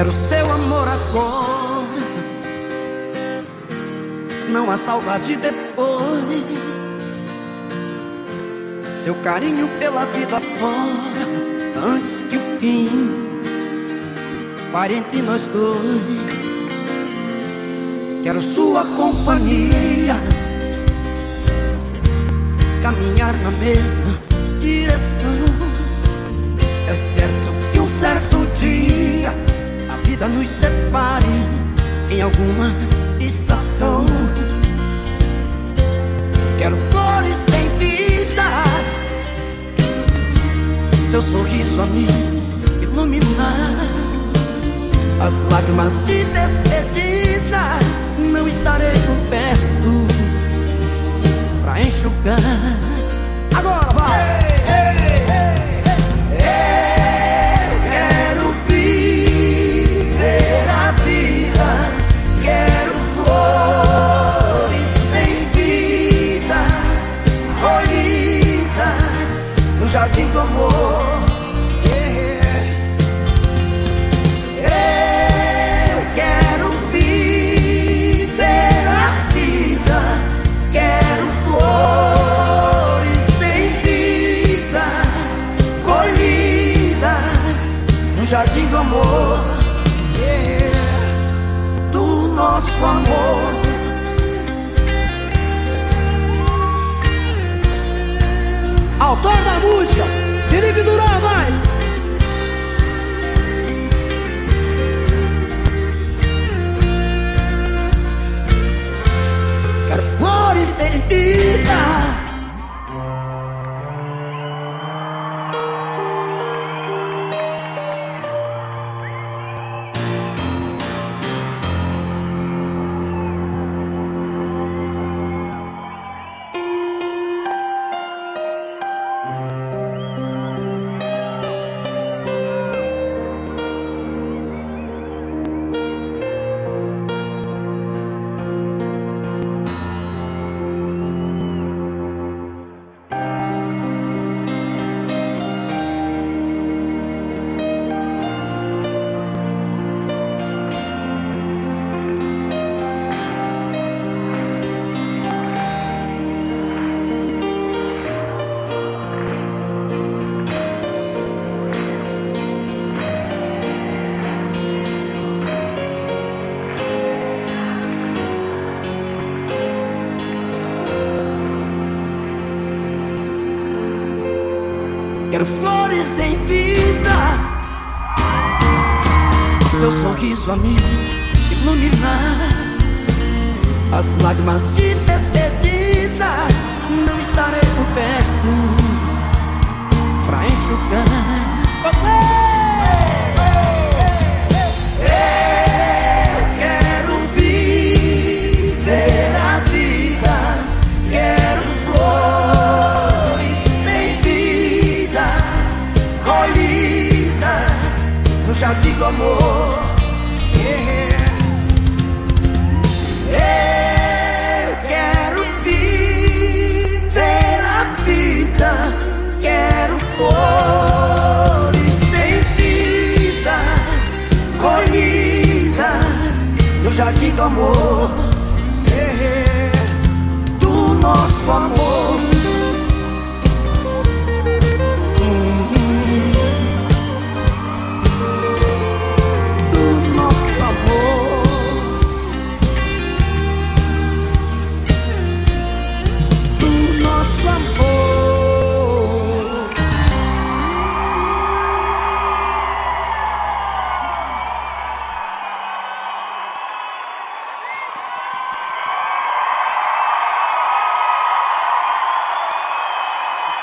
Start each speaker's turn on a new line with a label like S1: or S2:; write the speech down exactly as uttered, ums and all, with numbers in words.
S1: Quero seu amor agora, não há saudade depois. Seu carinho pela vida fora, antes que o fim pare entre nós dois. Quero sua companhia, caminhar na mesma direção. É certo que um certo dia a vida nos separe em alguma estação. Quero flores sem vida, seu sorriso a me iluminar. As lágrimas de despedida não estarei por perto pra enxugar. Agora vai! Jardim do amor, yeah. Eu quero viver a vida, quero flores sem vida, colhidas no jardim do amor, yeah. Do nosso amor.
S2: Autor da música, Felipe Duran, vai!
S1: Quero flores sem vida. Quero flores sem vida, seu sorriso a me iluminar. As lágrimas de despedida não estarei por perto pra enxugar. Você! No jardim do amor, yeah. Eu quero viver a vida, quero flores sem vida, colhidas no jardim do amor.